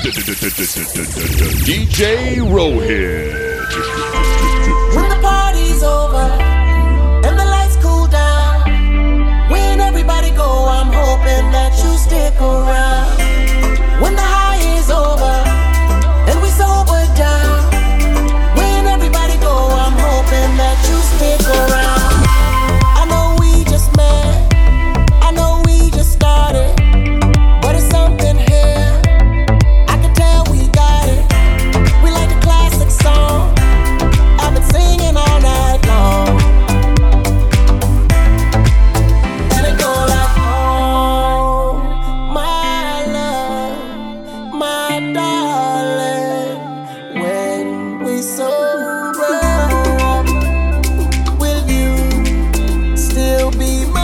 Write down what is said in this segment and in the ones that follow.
DJ Rohit. When the party's over and the lights cool down, when everybody go, I'm hoping that you stick around. When the high is over and we sober down, when everybody go, I'm hoping that you stick around. I know we just met, I know we just started, but it's something here, I can tell we got it. We like a classic song, I've been singing all night long. And it go like, oh, my love, my darling, when we sober up, will you still be mine?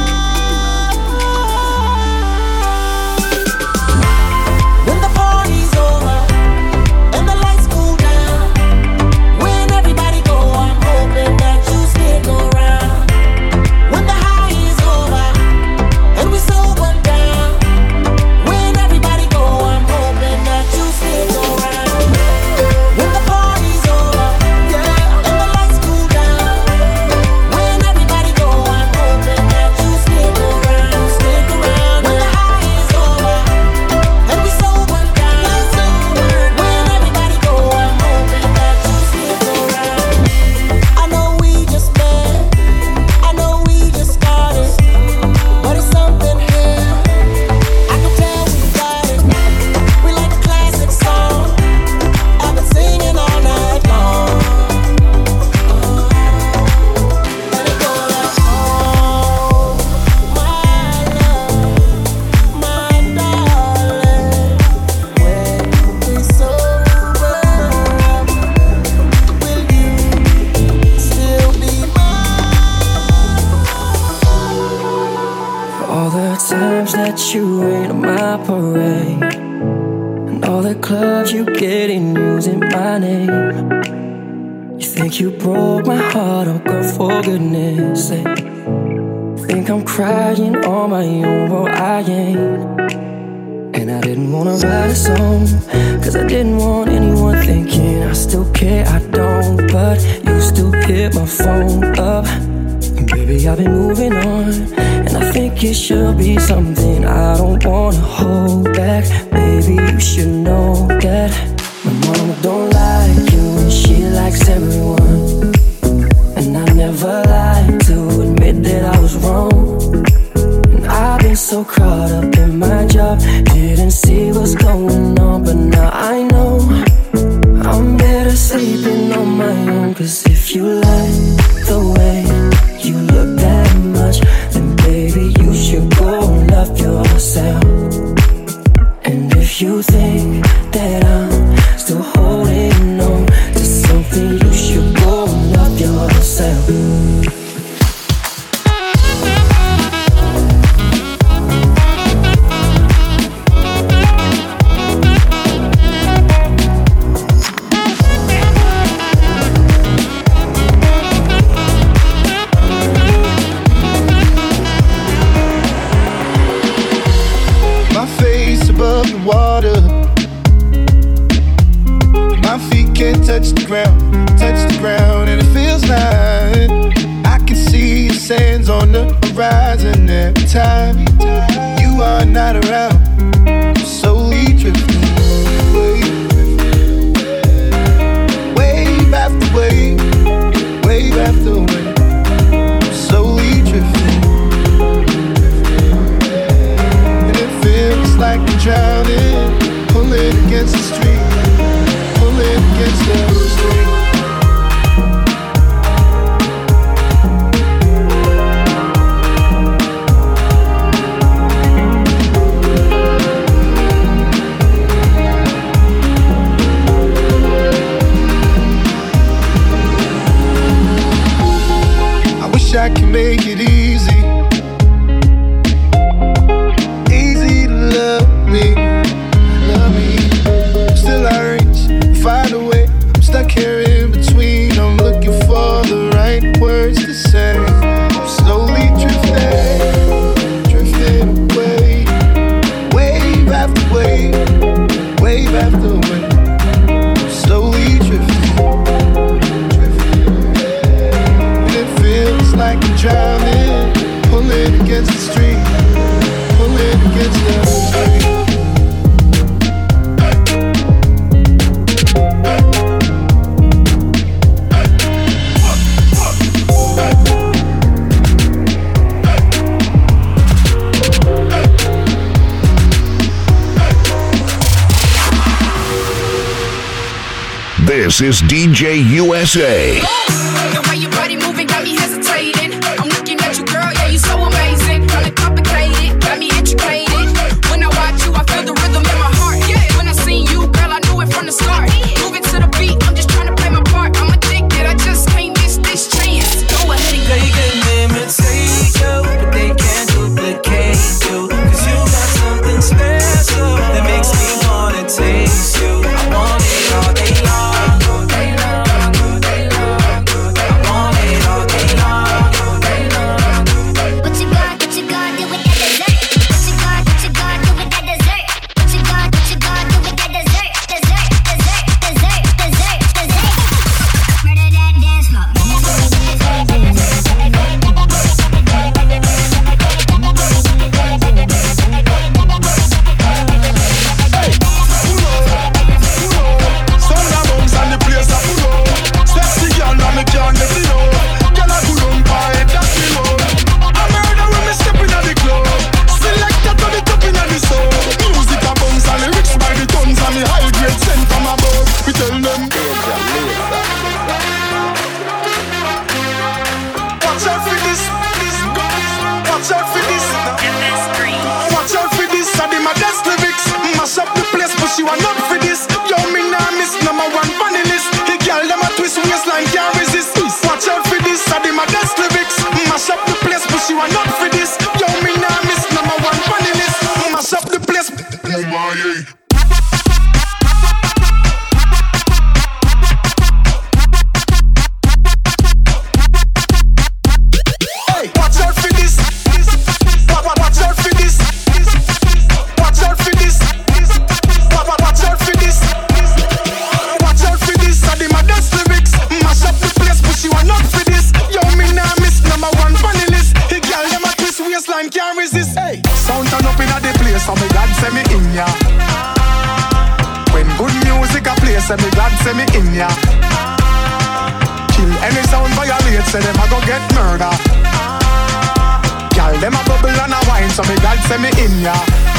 When the party's over and the lights cool down, when everybody go, I'm hoping that you stick around. When the high is over and we sober down, when everybody go, I'm hoping that you stick around. When the party's over, yeah, and the lights cool down, when everybody go, I'm hoping that you stick around, stick around. When the high is over and we sober down, when everybody go, I'm hoping that you stick around. I know we just met, I know we just started, but it's something here, I can tell we got it. We like a classic song, I've been singing all night long. And it go like, oh, my love, my darling, when we sober up, will you still be mine? For all the times that you rain on my parade, and all the clubs you get in using my name. You think you broke my heart, oh girl, for goodness sake. Think I'm crying on my own, well I ain't. And I didn't wanna write a song, cause I didn't want anyone thinking I still care, I don't. But you still hit my phone up, and baby I've been moving on, and I think it should be something I don't wanna hold back. Baby you should know that my mama don't like you and she likes everyone, and I never like to admit that I was wrong. And I've been so caught up in my job, didn't see what's going on, but now I know I'm better sleeping on my own. Cause if you like the way you look that much, then baby you should go and love yourself. And if you think that I'm still holding on to something, you should go and love yourself. My face above the water, my feet can't touch the ground, and it feels like I can see the sands on the horizon every time you are not around. I'm slowly drifting away, wave after wave, wave after wave. I'm slowly drifting, and it feels like I'm drowning, pulling against the street, pulling against the street. I wish I could make it easy, easy to love me, love me. Still I reach, find a way. I'm stuck here in between. I'm looking for the right words to say. I'm slowly drifting, drifting away, wave after wave, wave This is DJ USA. The way your body moving got me hesitating. I'm looking at you, girl, yeah, you so amazing. Kinda complicated, got me educated. When I watch you, I feel the rhythm in my heart. Yeah, when I seen you, girl, I knew it from the start. Moving to the beat, I'm just trying to play my part. I'm addicted, I just can't miss this chance. Go ahead and They can imitate you, but they can't duplicate you. 'Cause you got something special that makes me wanna taste you. I want it all day long, all day long, all day long. I want it all day long, all day long. What you gonna do with that dessert? What you gonna do with that dessert? What you gonna do with that dessert? Dessert. Murder that dance floor. You are not for this. Yo, me nah miss number one funny list. The girl them a twist waistline can't resist. Watch out for this, I my best lyrics. Mash up the place, but you are not for this. Yo, me nah miss number one funny list. Mash up the place. Hey, watch out for this. Watch out for this. Watch out for this. Watch out for this. Watch out for this. I did my dance lyrics. Mash up the place, but you are not for this. Yo, me nah miss number one funny list. The girl them a twist waistline can't resist. Hey, sound turn up inna the place, so me glad say me in ya. When good music a play, say me glad say me in ya. Kill any sound violate, say them a go get murder. Girl them a bubble and a wine, so me glad say me in ya.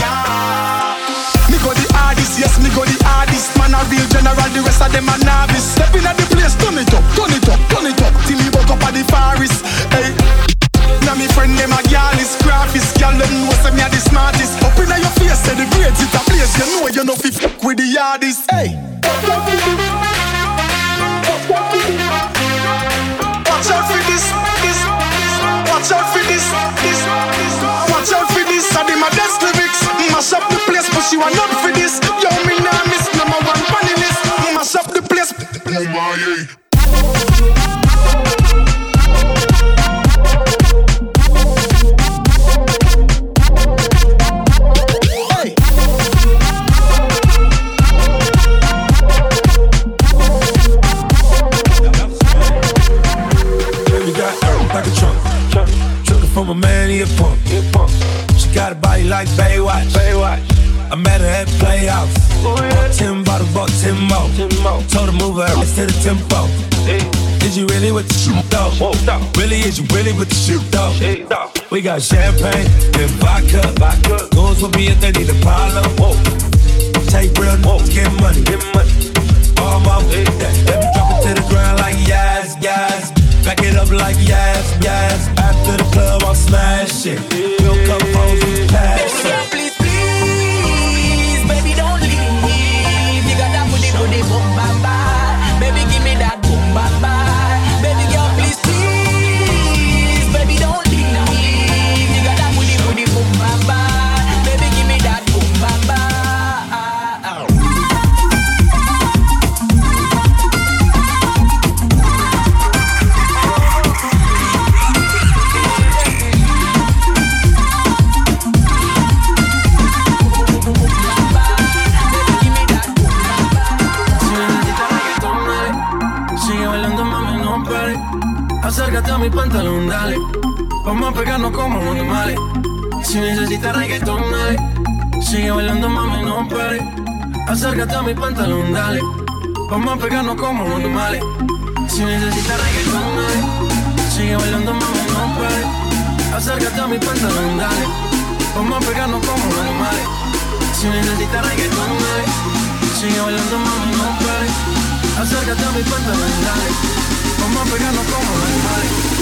Me go the hardest, yes, me go the hardest. Man a real general, the rest of them a novice. Step in at the place, turn it up, turn it up, turn it up. Till me woke up at the forest. Hey, now me friend them a girl is graphist. Girl them know say me a the smartest. Up inna your face, say the grades it a place. You know fi fuck with the hardest. Hey, watch out for this, this. Watch out for this, this. Watch out for this. I did my best lyrics. Mash up the place, but you are not for this. Yo, me nah miss number one funny list. Mash up the place. Hey. Baby got like a trunk. Trunkin' from a man, he a punk. She got a body like Baywatch. I met her at Playhouse. Bought 10 bottles, bought 10 more. Told her move her ass to the tempo. Is you really with the shoot though? Really, is you really with the shoot though? We got champagne and vodka. Goons for me if they need a problem. Take real, get money. All my let me drop it to the ground like yes. Back it up like yes. After the club, I'll smash it. Real couple hoes with passion. please, baby, don't leave. You got that booty, boom, bye, bye. Baby, give me that boom, bye, bye. Baby girl, please, baby, don't leave. You got that booty, boom, bye, bye. Baby, give me that boom, bye, bye. Acércate a mi pantalón, dale. Vamos a pegarnos como animales. Si necesitas reggaetón, dale. Sigue bailando, mami, no pare. Acércate a mi pantalón, dale. Vamos a pegarnos como animales. Si necesitas reggaetón, dale. Sigue bailando, mami, no pare. Acércate a mi pantalón, dale. Vamos a pegarnos como animales. Si necesitas reggaetón, dale. Sigue bailando, mami, no pare. Acércate a mi puerta, dale. Vamos a pegarnos como animales.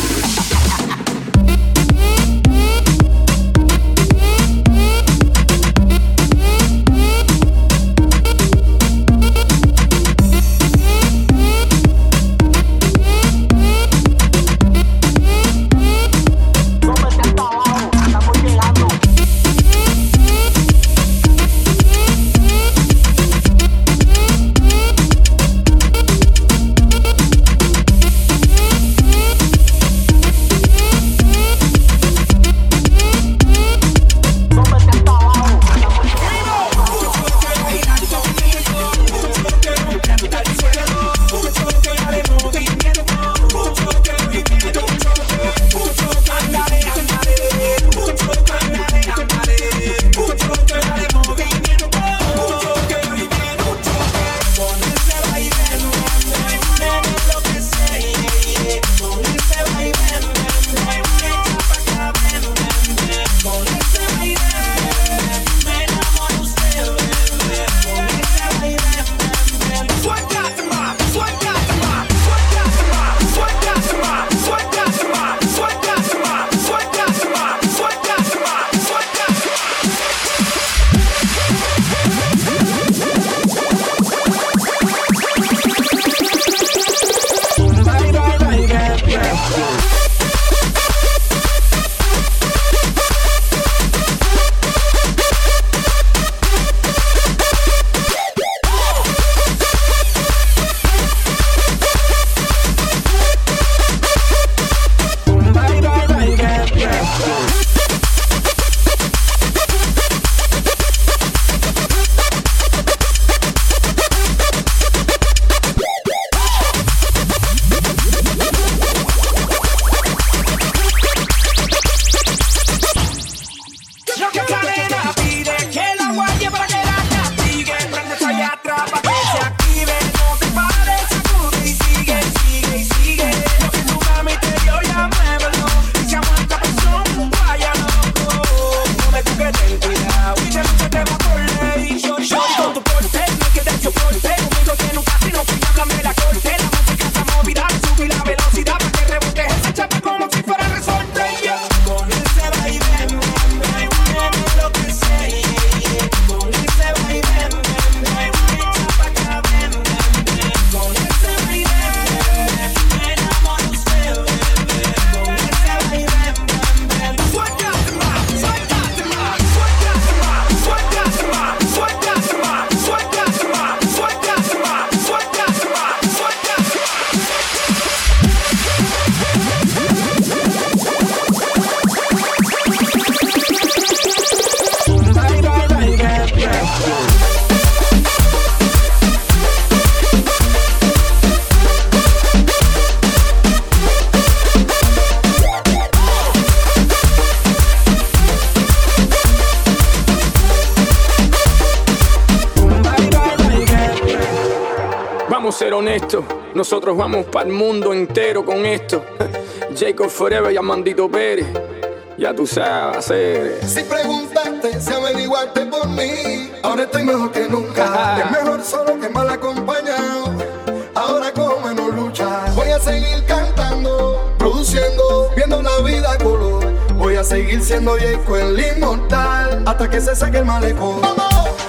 Ser honesto, nosotros vamos para el mundo entero con esto. Jacob Forever y Amandito Pérez, ya tú sabes hacer. Si preguntaste, si averiguaste por mí, ahora estoy mejor que nunca. Es mejor solo que mal acompañado. Ahora como menos lucha, voy a seguir cantando, produciendo, viendo la vida a color. Voy a seguir siendo Jacob el inmortal hasta que se saque el malecón. ¡Vamos!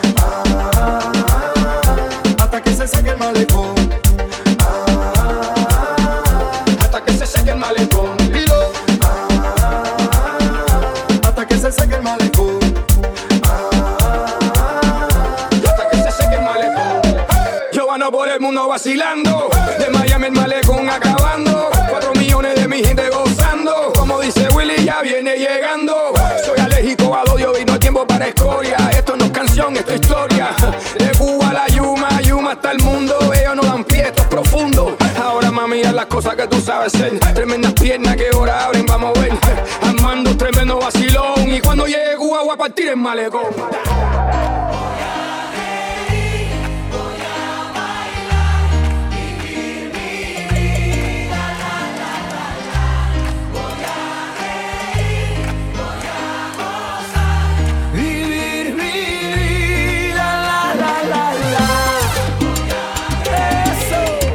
Hasta que se saque el malecón. Hasta que se seque el malecón. Dilo. Hasta que se seque el malecón. Hasta que se seque el malecón. Yo ando por el mundo vacilando, de Miami el malecón acabando, 4 millones de mi gente gozando. Como dice Willy, ya viene llegando. Soy alérgico al odio y no hay tiempo para escoria. Esto no es canción, esto es historia. De Cuba a la Yuma, Yuma hasta el mundo. Ellos no dan pie, esto es profundo. Ahora mami, haz las cosas que tú sabes hacer. Tremendas piernas que ahora abren, vamos a ver. Armando tremendo vacilón. Y cuando llegue Cuba voy a partir el malecón. Eso.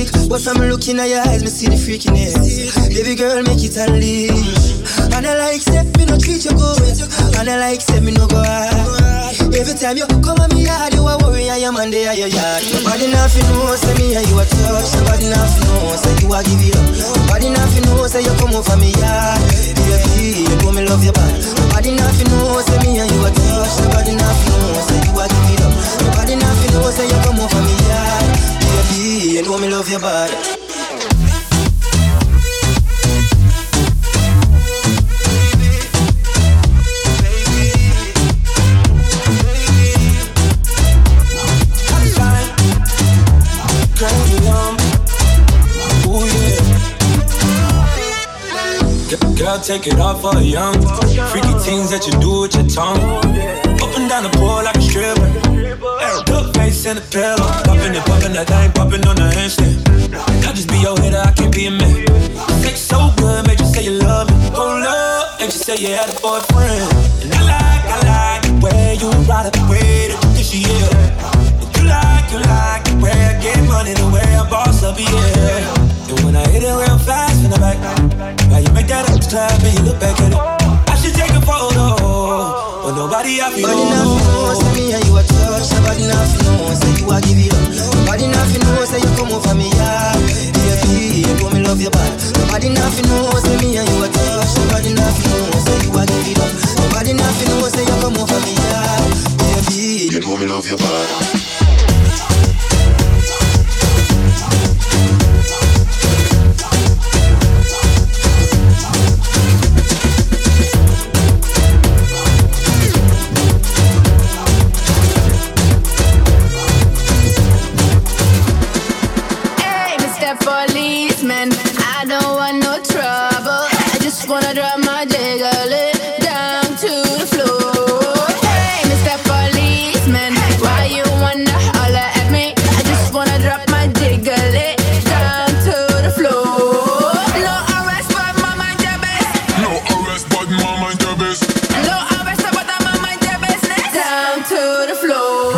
it. But from looking at your eyes, me see the freakiness. Baby girl, make it unleash. And I like say, me no treat you good. And I like say, me no go hard. Every time you come at me yard, you a worry, I am on the your yard. Nobody nothing knows, say me and you a touch. Nobody nothing knows, say you a give it up. Nobody nothing knows, say you come over me yard. Baby, you know me love your body. Nobody nothing knows, say me and you a touch. Nobody nothing knows, say you a give it up. Nobody nothing knows, say you come over me yard. Baby, you know me love your body. Girl, take it off for a young. Freaky things that you do with your tongue. Up and down the pole like a stripper. Good face and a pillow. Popping that thing, popping on the handstand. I'll just be your hitter, I can't be a man. Sex so good, made you say you love me. Hold up, and you say you had a boyfriend. And I like the way you ride it, the way that you she is. You like the way I get money, the way I boss up, yeah. And when I hit it real fast from the back, now you make that up clap and you look back at it. I should take a photo, but nobody I feel. Nobody nothing knows, say me and you a touch. Nobody nothing knows, say you a give it up. Nobody nothing knows, say you come over me, yeah. Baby, you know me love your body. Nobody nothing knows, say me and you a touch. Nobody nothing knows, say you a give it up. Nobody nothing knows, say you come over me, yeah. Baby, you know me love your body. Policeman, I don't want no trouble. I just wanna drop my jiggle down to the floor. Hey, Mr. Policeman, why you wanna holler at me? I just wanna drop my jiggle down to the floor. No arrest, but my mind your best. No arrest, but my mind your best. No arrest, but my mind your business. Down to the floor.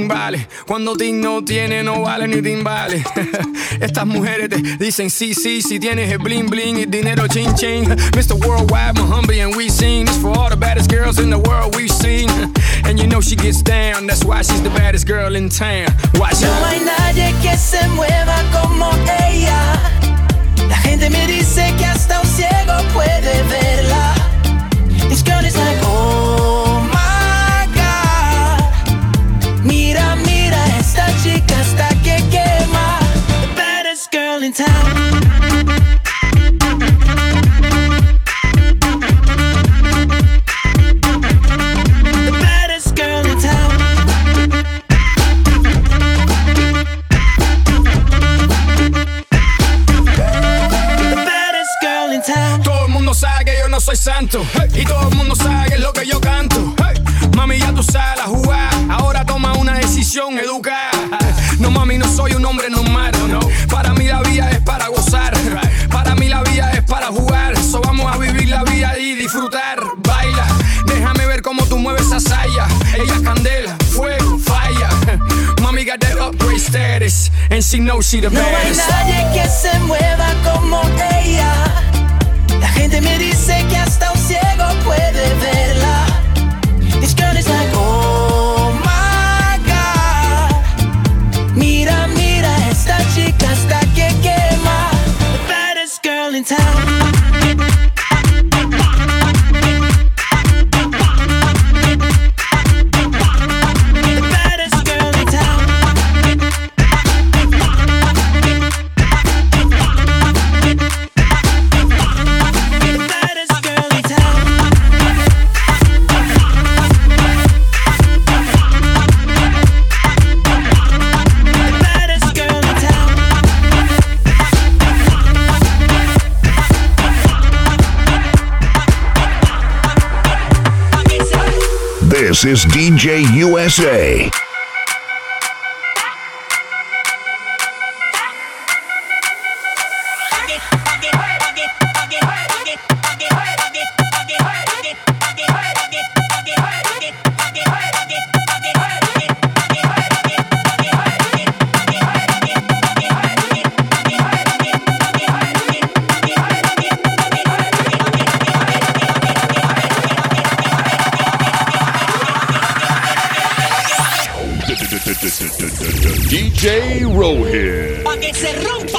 vale. Cuando Ting no tiene, no vale ni timbales. Estas mujeres te dicen sí, sí, si tienes el bling bling y dinero ching ching. Mr. Worldwide, Muhammad, and we sing. This for all the baddest girls in the world we've seen. And you know she gets down, that's why she's the baddest girl in town. Watch No out. hay nadie que se mueva como ella. La gente me dice que hasta un ciego puede verla. This girl is like, oh my God. Mira, mira, esta chica hasta que quema. The baddest girl in town. The baddest girl in town. The baddest girl in town. Todo el mundo sabe que yo no soy santo, hey. Y todo el mundo sabe que es lo que yo canto, hey. Mami, ya tú sabes la jugada. Ahora toma una decisión educada. No, mami, no soy un hombre normal, no. Para mí la vida es para gozar, para mí la vida es para jugar. So vamos a vivir la vida y disfrutar. Baila, déjame ver cómo tú mueves esa saya. Ella es candela, fuego, falla. Mami got that upgrade status, and she knows she the No hay baddest. nadie que se mueva como ella. La gente me dice que hasta un ciego puede verla. This girl is like, oh my God. Mira, mira, esta chica hasta que quema. The baddest girl in town. The baddest girl in town. The baddest girl in town. The baddest girl in town. This is DJ USA. DJ Rohit. Pa' que se rompa.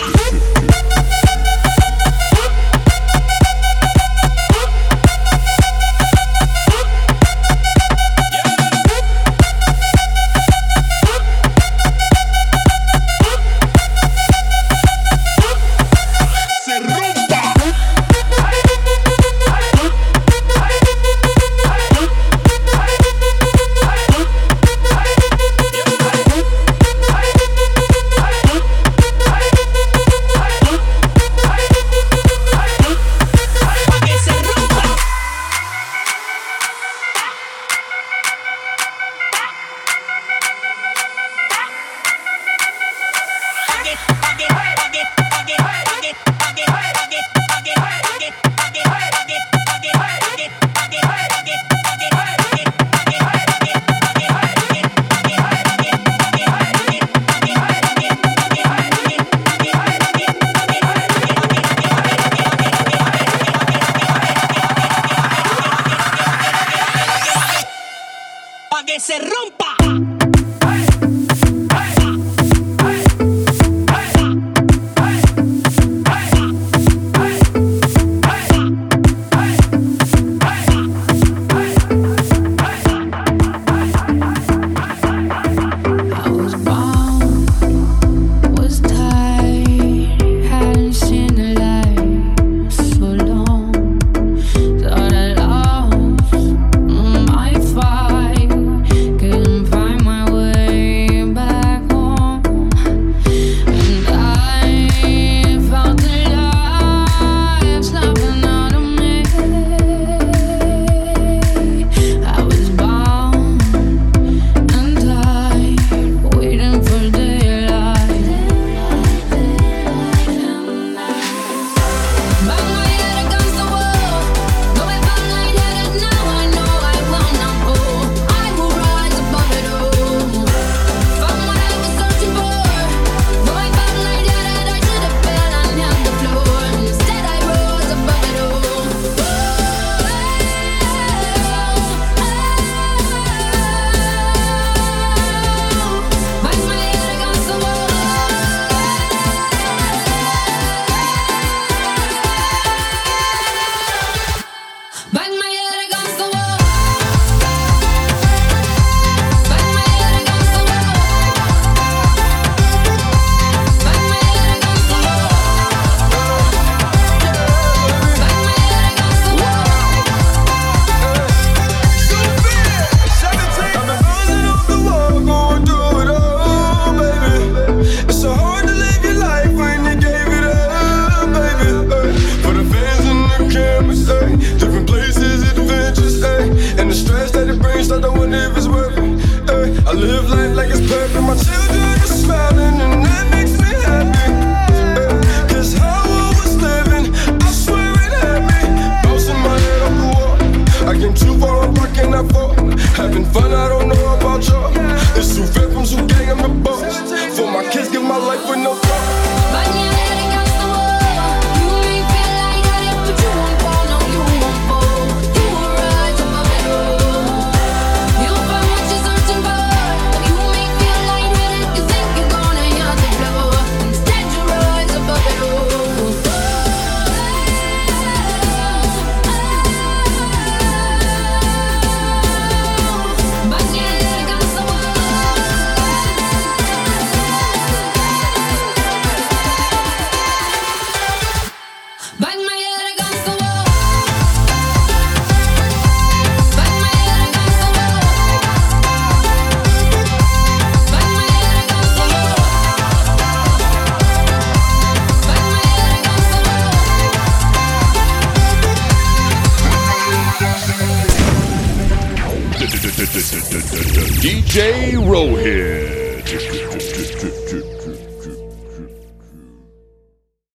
DJ Rohit.